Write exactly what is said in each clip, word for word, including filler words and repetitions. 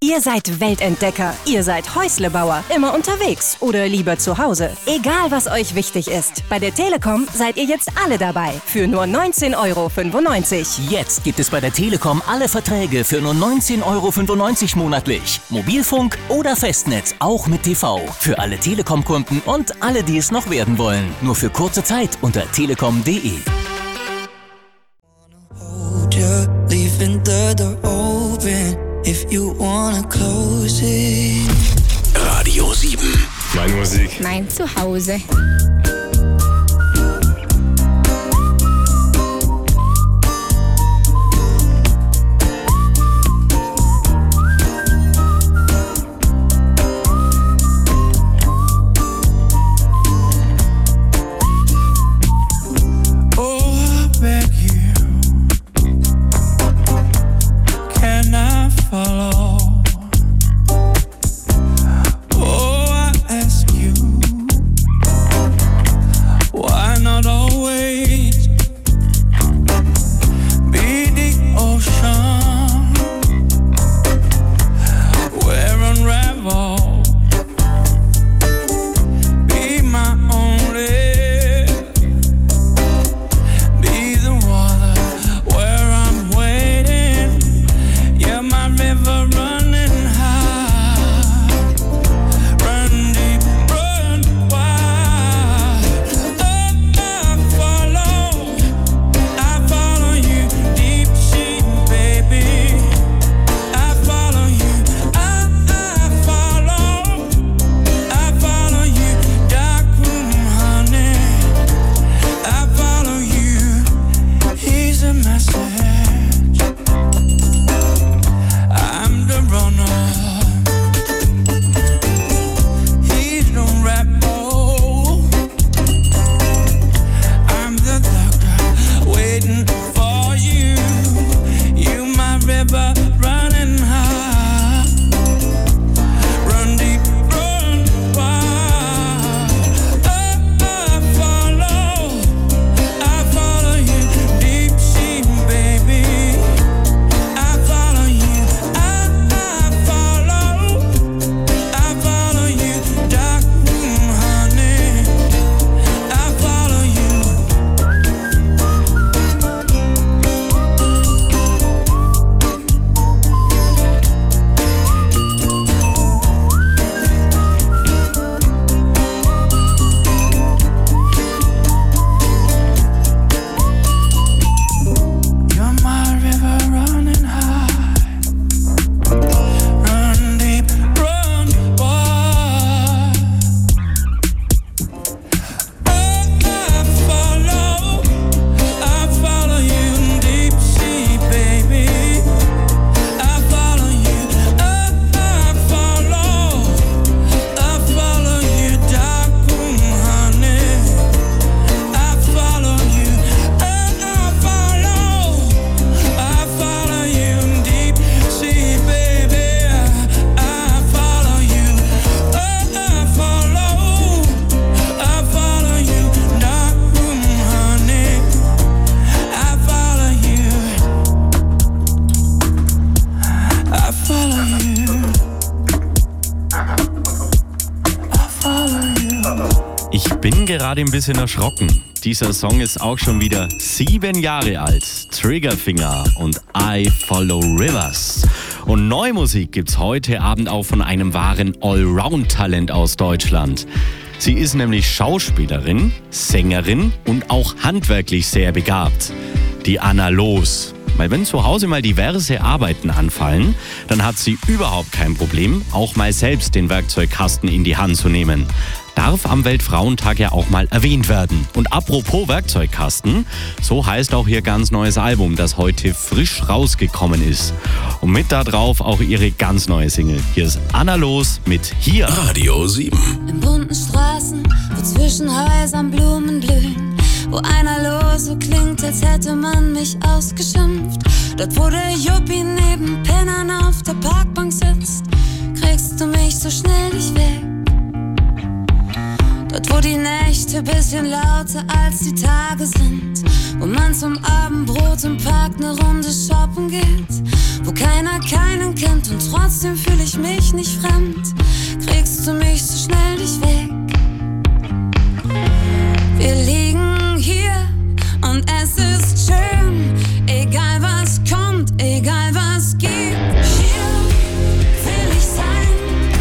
Ihr seid Weltentdecker, ihr seid Häuslebauer, immer unterwegs oder lieber zu Hause. Egal, was euch wichtig ist, bei der Telekom seid ihr jetzt alle dabei. Für nur neunzehn Euro fünfundneunzig. Jetzt gibt es bei der Telekom alle Verträge für nur neunzehn Euro fünfundneunzig monatlich. Mobilfunk oder Festnetz, auch mit T V. Für alle Telekom-Kunden und alle, die es noch werden wollen. Nur für kurze Zeit unter telekom punkt de. Leaving the door open if you wanna close it. Radio sieben. Meine Musik. Mein Zuhause. Gerade ein bisschen erschrocken. Dieser Song ist auch schon wieder sieben Jahre alt. Triggerfinger und I Follow Rivers. Und neue Musik gibt's heute Abend auch von einem wahren Allround-Talent aus Deutschland. Sie ist nämlich Schauspielerin, Sängerin und auch handwerklich sehr begabt. Die Anna Loos. Weil wenn zu Hause mal diverse Arbeiten anfallen, dann hat sie überhaupt kein Problem, auch mal selbst den Werkzeugkasten in die Hand zu nehmen. Darf am Weltfrauentag ja auch mal erwähnt werden. Und apropos Werkzeugkasten, so heißt auch ihr ganz neues Album, das heute frisch rausgekommen ist. Und mit da drauf auch ihre ganz neue Single. Hier ist Anna Loos mit Hier. Radio sieben. In bunten Straßen, wo zwischen Häusern Blumen blühen, wo einer Los so klingt, als hätte man mich ausgeschimpft. Dort, wo der Juppie neben Pennern auf der Parkbank sitzt, kriegst du mich so schnell nicht weg. Dort, wo die Nächte bisschen lauter als die Tage sind, wo man zum Abendbrot im Park ne Runde shoppen geht, wo keiner keinen kennt und trotzdem fühle ich mich nicht fremd. Kriegst du mich so schnell nicht weg? Wir liegen hier und es ist schön, egal was kommt, egal was gibt. Hier will ich sein,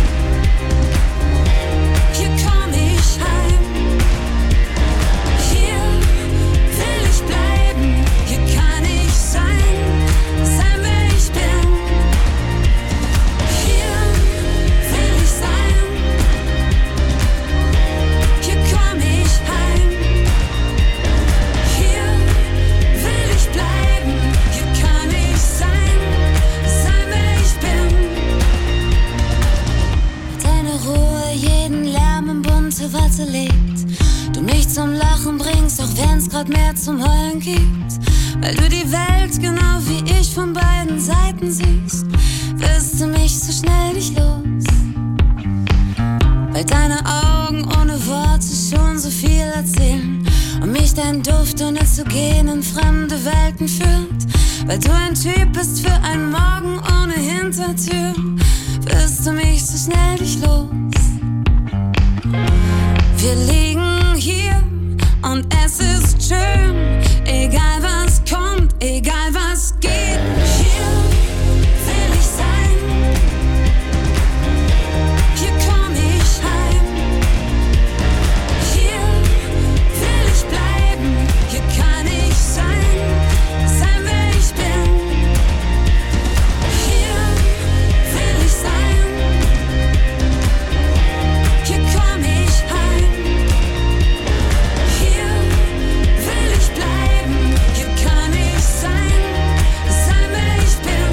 hier komm ich heim. Hier will ich bleiben, hier kann ich sein, sein wer ich bin. Hier will ich sein, hier komm ich heim. Hier will ich bleiben, hier kann ich sein, sein wer ich bin. Deine Ruhe jeden Lärm in bunte Watte legt, du mich zum Lachen bringst, auch wenn's grad mehr zum Heulen gibt. Weil du die Welt genau wie ich von beiden Seiten siehst, wirst du mich so schnell nicht los. Weil deine Augen ohne Worte schon so viel erzählen und mich dein Duft ohne zu gehen in fremde Welten führt. Weil du ein Typ bist für einen Morgen ohne Hintertür, wirst du mich so schnell nicht los. Wir liegen hier und es ist schön, egal was kommt, egal was geht. Hier will ich sein, hier komm ich heim. Hier will ich bleiben, hier kann ich sein, sein wer ich bin. Hier will ich sein, hier komm ich heim. Hier will ich bleiben, hier kann ich sein, sein wer ich bin.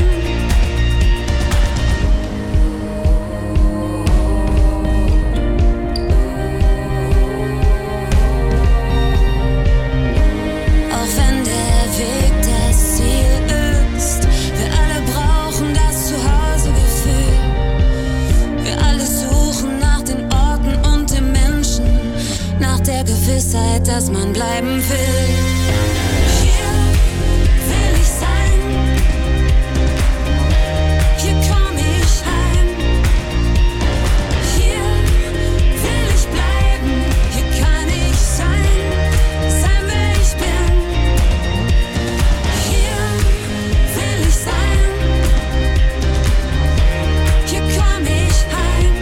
Auch wenn der Weg das Ziel ist, wir alle brauchen das Zuhausegefühl. Wir alle suchen nach den Orten und den Menschen, nach der Gewissheit, dass man bleiben will. Hier will ich sein, hier komm ich heim. Hier will ich bleiben, hier kann ich sein, sein wer ich bin. Hier will ich sein, hier komm ich heim.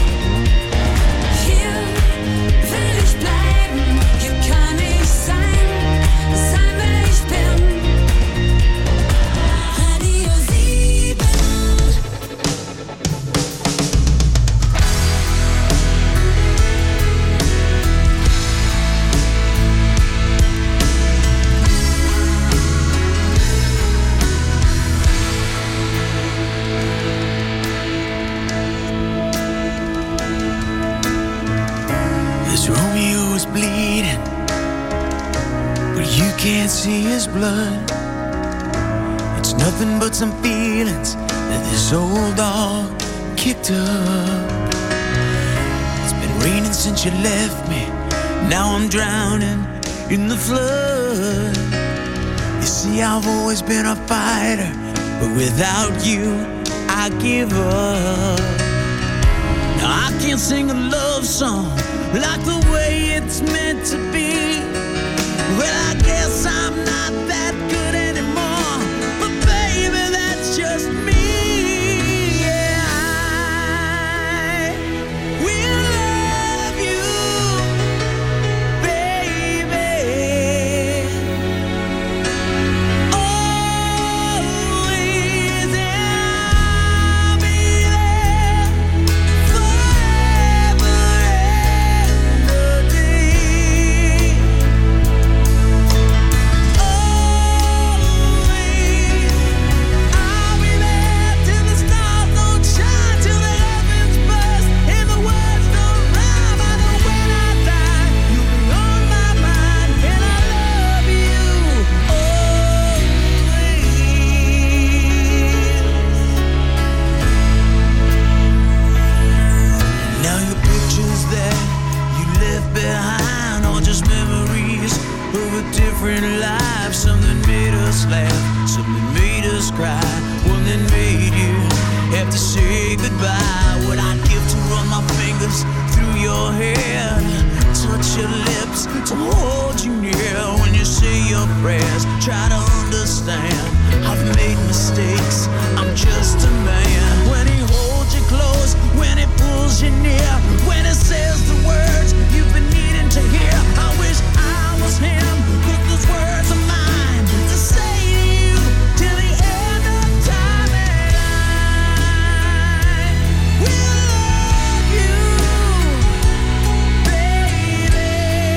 Hier will ich bleiben, hier kann ich sein, sein wer ich bin. Radio sieben. This Romeo is bleeding, but you can't see his blood. It's nothing but some feelings that this old dog kicked up. It's been raining since you left me, now I'm drowning in the flood. You see, I've always been a fighter, but without you, I give up. Now I can't sing a love song like the way it's meant to be. Well, I guess I'm not that good anymore, but baby, that's just me. Yeah, I will love you, baby, always, and I'll be there forever and a day. by what I'd give to run my fingers through your hair, touch your lips, to hold you near when you say your prayers. Try to understand, I've made mistakes, I'm just a man. When he holds you close, when he pulls you near, when he says the words you've been needing to hear. I wish I was him, 'cause those words are mine to say to you till the end of time. And I will love you, baby,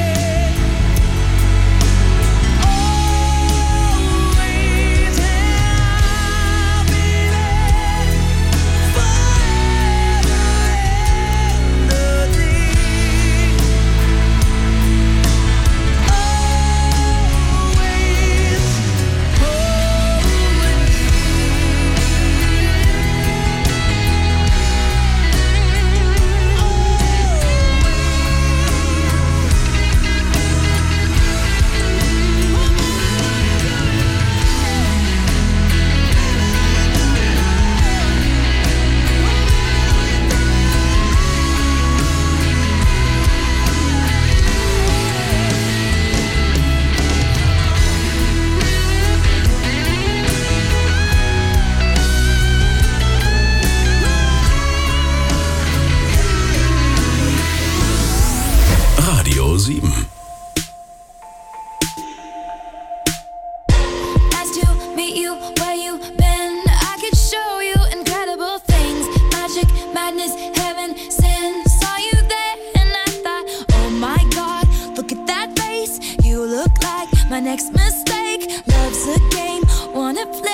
always have me there, forever and a day. Radio sieben. Nice to meet you where you been. I could show you incredible things. Magic, madness, heaven, sin. Saw you there and I thought, oh my God, look at that face. You look like my next mistake. Love's a game, wanna play.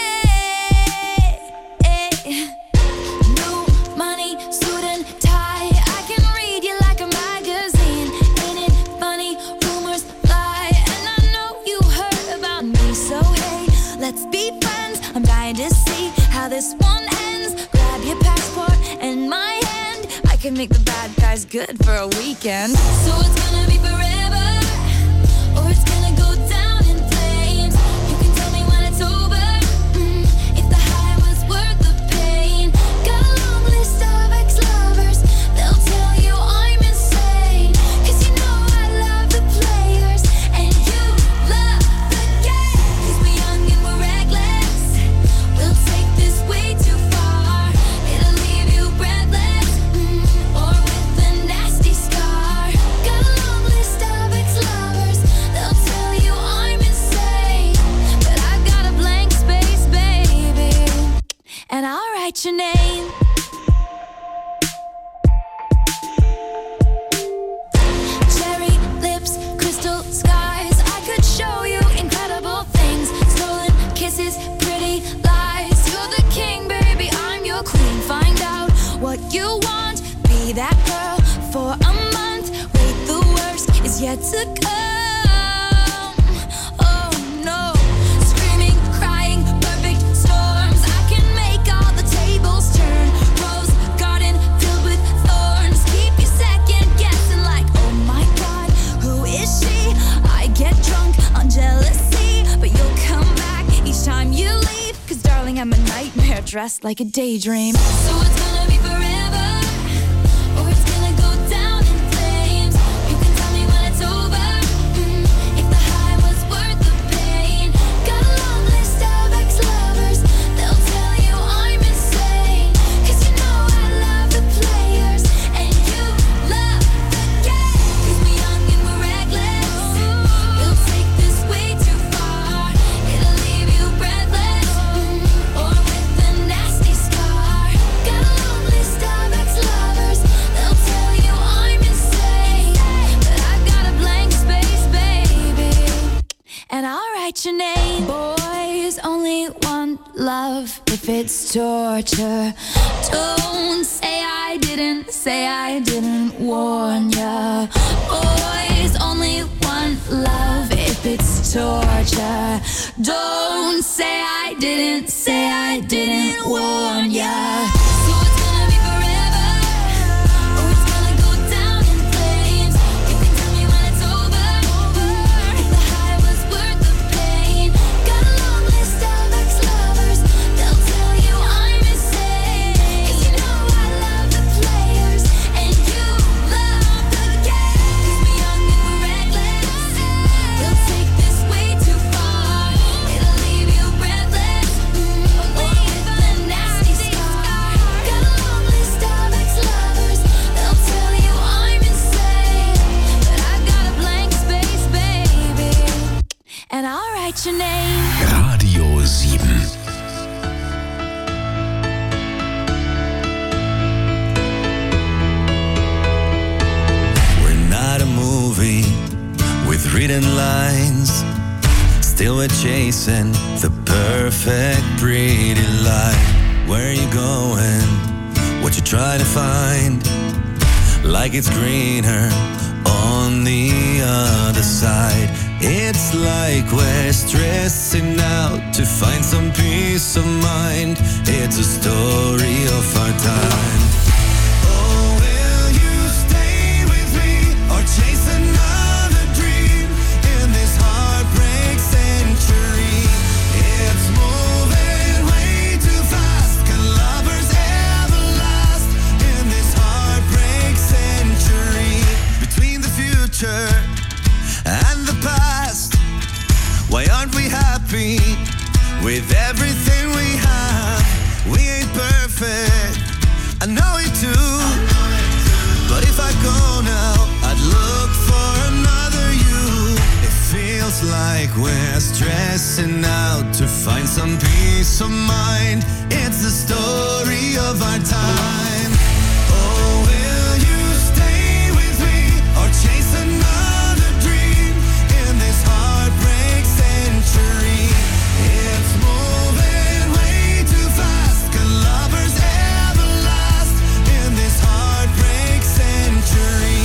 New money, suit and tie. I can read you like a magazine. Ain't it funny? Rumors fly, and I know you heard about me. So hey, let's be friends. I'm dying to see how this one ends. Grab your passport and my hand. I can make the bad guys good for a weekend. So it's gonna be forever, or it's gonna go down in flames. You can tell me when it's over, mm, if the high was worth the pain. Got a long list of ex-lovers, they'll tell you I'm insane. 'Cause you know I love the players, and you love the game. 'Cause we're young and we're reckless, we'll take this way too far. It'll leave you breathless, mm, or with a nasty scar. Got a long list of ex-lovers, they'll tell you I'm insane. But I've got a blank space, baby, and I'll write your name. Cherry lips, crystal skies. I could show you incredible things. Stolen kisses, pretty lies. You're the king, baby, I'm your queen. Find out what you want. Be that girl for a month. Wait, the worst is yet to come. Oh no. Screaming, crying, perfect storms. I can make all the tables turn. Rose garden filled with thorns. Keep you second guessing like, oh my God, who is she? I get drunk on jealousy, but you'll come back each time you leave. 'Cause darling, I'm a nightmare dressed like a daydream. So it's gonna be forever, or it's gonna go down in flames. You can tell me when it's over, mm, if the high was worth the pain. Got a long list of ex-lovers, they'll tell you I'm insane. 'Cause you know I love the players, and you love the game. 'Cause we're young and we're reckless, we'll take this way too far. It'll leave you breathless, mm, or with a nasty scar. Got a long list of ex-lovers, they'll tell you I'm insane. But I've got a blank space, baby, and I'll write your name. Boys only want love if it's torture. Don't say I didn't, say I didn't warn ya. Boys only want love if it's torture. Don't say I didn't, say I didn't warn ya. So it's gonna be forever, or it's gonna go down in flames. You can tell me when it's over, if the high was worth the pain. Got a long list of ex-lovers, they'll tell you I'm insane. 'Cause you know written lines. Still we're chasing the perfect pretty life. Where are you going? What you trying to find? Like it's greener on the other side. It's like we're stressing out to find some peace of mind. It's a story of our time. Oh, will you stay with me or chase another dream in this heartbreak century? It's moving way too fast. Can lovers ever last in this heartbreak century? Between the future and the past, why aren't we happy with everything we have? We ain't perfect, I know it too. But if I go now, I'd look for another you. It feels like we're stressing out to find some peace of mind. It's the story of our time. Oh, will you stay with me or chase another dream in this heartbreak century? It's moving way too fast. Can lovers ever last in this heartbreak century?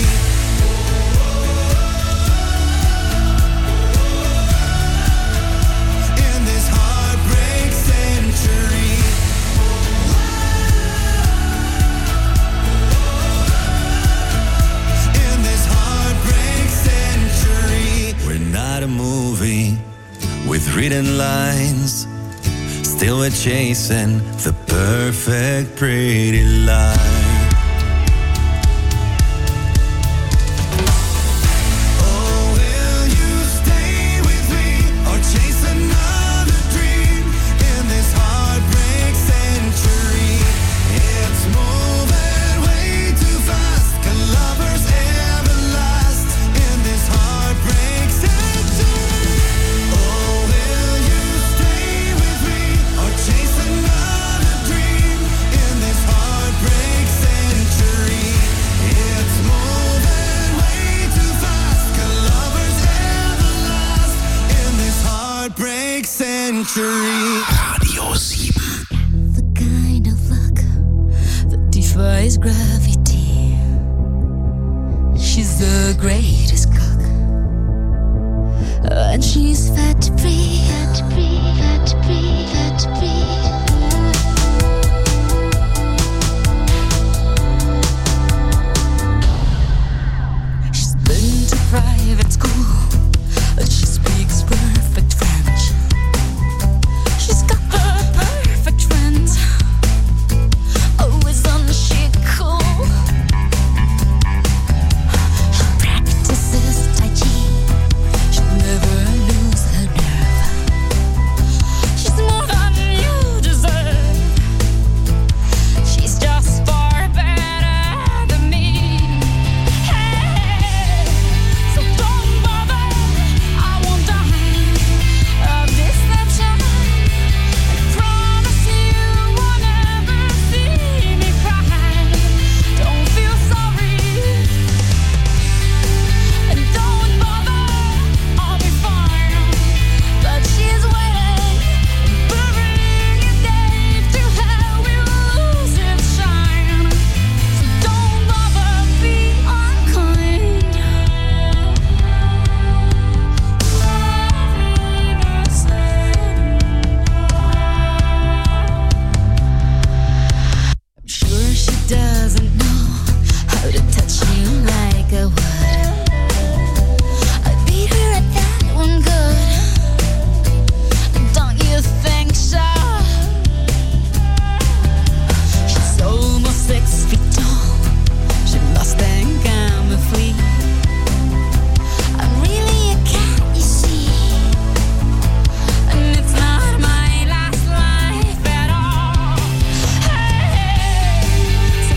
In this heartbreak century. In this heartbreak century. We're not a movie with written lines. Still we're chasing the perfect pretty life. Oh, will you stay with me or chase another dream in this heartbreak century? It's moving way too fast. Can lovers ever last in this heartbreak century? Oh, will you stay with me or chase another dream in this heartbreak century? It's moving way too fast. Can lovers ever last in this heartbreak century? Radio sieben. The kind of luck that defies gravity. She's the greatest cook, and she's fat free, fat free, fat free.